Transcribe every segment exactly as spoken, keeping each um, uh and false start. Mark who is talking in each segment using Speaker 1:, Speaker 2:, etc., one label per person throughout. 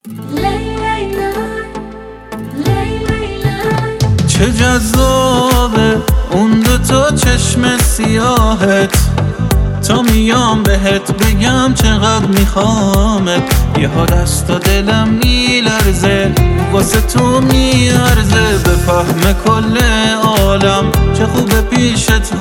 Speaker 1: چه جذابه اون دو تا چشم سیاهت، تا میام بهت بگم چقدر میخوامت. یه ها دست و دلم میلرزه واسه تو میارزه، به فهم کل عالم چه خوبه پیشت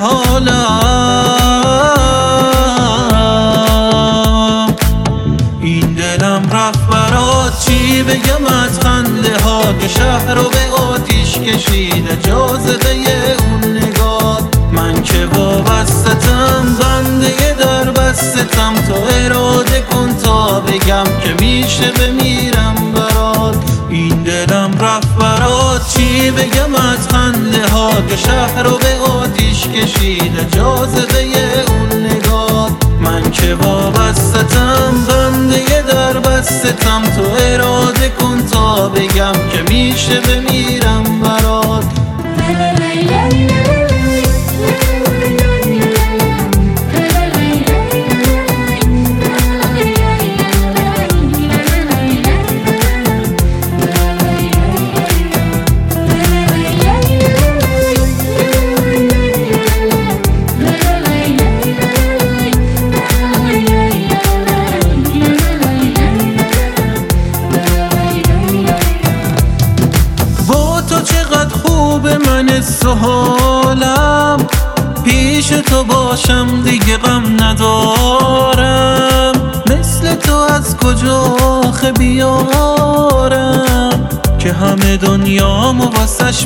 Speaker 1: حالم. این دلم رفت برات چی بگم از خنده ها که شهر رو به آتیش کشیده جاذبه اون نگاه. من که وابستم بنده در بستم، تو اراده کن تا بگم که میشه بمیرم برات. این دلم رفت برات چی بگم از خنده ها که شهر رو به آتیش کشیده جاذبه اون نگاه. من که وابستم بنده در بستم، تو اراده کن تا بگم که میشه بمیرم برات. سهالم پیش تو باشم دیگه غم ندارم، مثل تو از کجا آخه بیارم که همه دنیامو واسش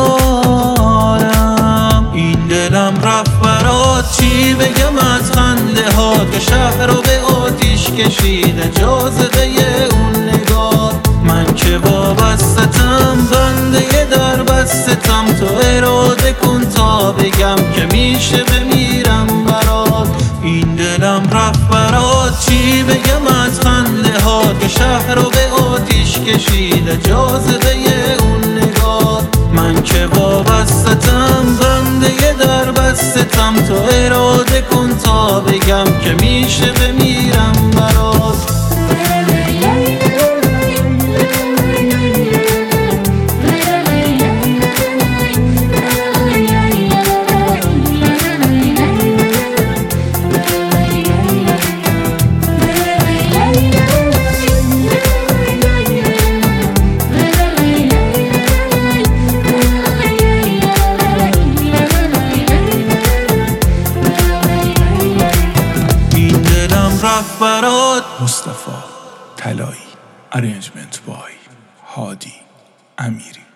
Speaker 1: بذارم. این دلم رفت برات چی بگم از خنده ها که شهر رو به آتیش کشیده جاذبه اون نگاه. من که وابستم بنده در بستم، تو اراده کن تا بگم که میشه بمیرم برات. این دلم رفت برات چی بگم از خنده ها که شهر رو به آتیش کشیده جاذبه اون نگاه. من که وابستم بنده در بستم، تو اراده کن تا بگم که میشه بمیرم برات. رفت برات.
Speaker 2: مصطفی طلایی، ارنجمنت بای هادی امیری.